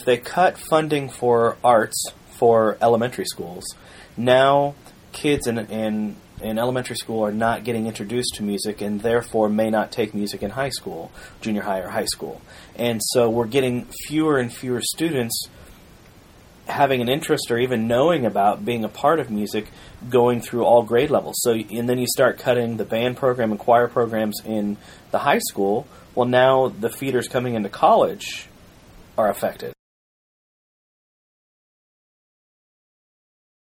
if they cut funding for arts for elementary schools, now kids in elementary school are not getting introduced to music and therefore may not take music in high school, junior high or high school. And so we're getting fewer and fewer students having an interest or even knowing about being a part of music going through all grade levels. So, and then you start cutting the band program and choir programs in the high school. Well, now the feeders coming into college are affected.